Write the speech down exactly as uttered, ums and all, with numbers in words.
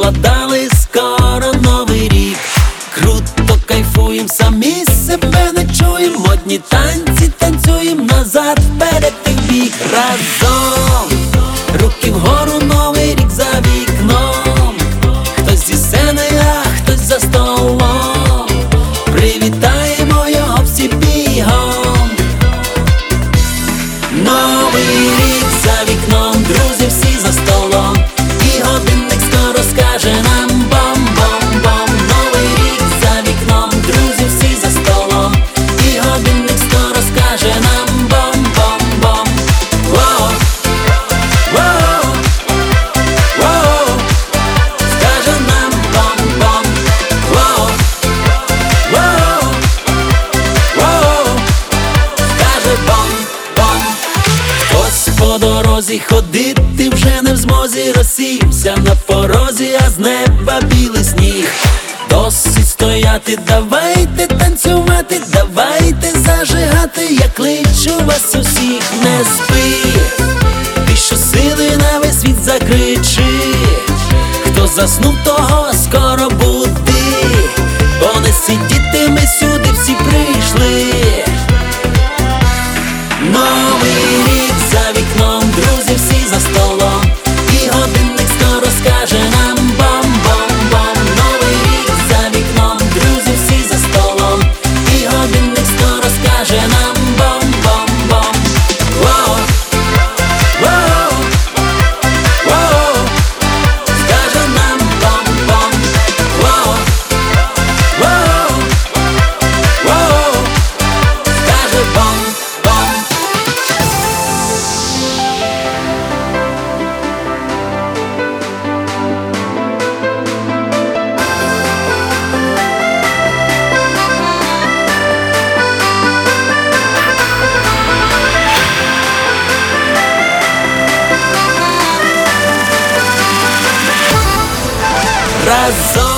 загадали, скоро новий рік. Круто кайфуєм, самі себе не чуєм. Модні танці танцюєм, назад, вперед і вбік. Разом, руки вгору, новий рік за вікном. Хтось зі сцени, а хтось за столом. Привітаємо його всі бігом. Новий рік за вікном, друзі всі за столом. І годинник скоро скаже нам бом-бом-бом. Новий рік за вікном, друзі всі за столом. І годинник скоро скаже нам бом-бом-бом. Воу, воу, воу, скаже нам бом-бом. Воу, воу, воу, скаже бом-бом. Хтось по дорозі ходити вже не в змозі, розсівся на порозі, а з неба білий сніг. Досить стояти, давайте танцювати, давайте зажигати, я кличу вас усіх. Не спи, ти щосили на весь світ закричи. Хто заснув, того скоро буди, бо не сидіти ми сюди всі прийшли. Новий рік за вікном, друзі всі за столом. І годинник скоро скаже нам бом-бом-бом. Новий рік за вікном, друзі всі за столом. І годинник скоро скаже нам бом-бом-бом. Воу, воу, воу, скаже нам бом-бом. Воу, воу, воу, скаже бом-бом. Разом